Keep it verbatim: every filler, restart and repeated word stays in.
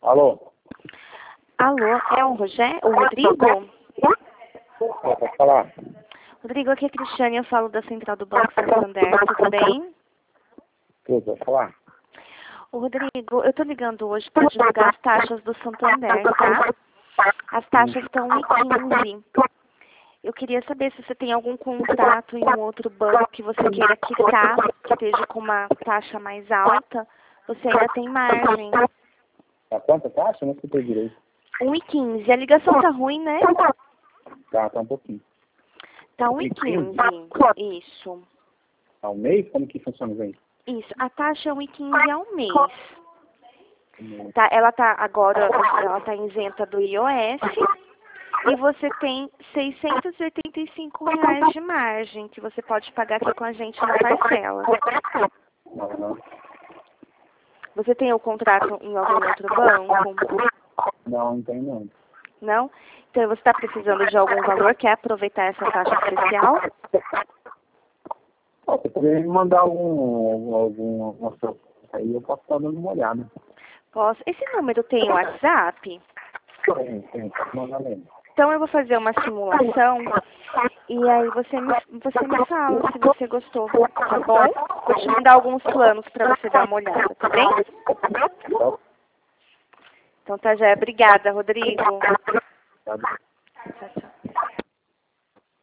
Alô? Alô, é o Rogé? O Rodrigo? É, pode falar. Rodrigo, aqui é a Cristiane, eu falo da Central do Banco Santander, tudo bem? Tudo, pode falar. Ô, Rodrigo, eu tô ligando hoje para divulgar as taxas do Santander, tá? As taxas estão em quinze. Eu queria saber se você tem algum contrato em um outro banco que você queira quitar, que esteja com uma taxa mais alta, você ainda tem margem. Tá quanto a taxa? Não escutei direito. um e quinze. A ligação tá ruim, né? Tá, tá um pouquinho. Tá um e quinze. Isso. Tá um mês? Como que funciona isso aí? Isso. A taxa é um e quinze ao mês. Tá, ela tá agora, ela tá isenta do I O S. E você tem seiscentos e oitenta e cinco reais de margem que você pode pagar aqui com a gente na parcela. Não, Você tem o contrato em algum outro banco? não, não tem não. Não? Então você está precisando de algum valor? Quer aproveitar essa taxa especial? Ó, você poderia me mandar algum, algum, alguma proposta aí, eu posso estar dando uma olhada. Posso. Esse número tem WhatsApp? Tem, tem, pode mandar mesmo. Então eu vou fazer uma simulação e aí você me, você me fala se você gostou, tá bom? Vou te mandar alguns planos para você dar uma olhada, tá bem? Então tá, já. Obrigada, Rodrigo. Tá bom. Tchau, tchau.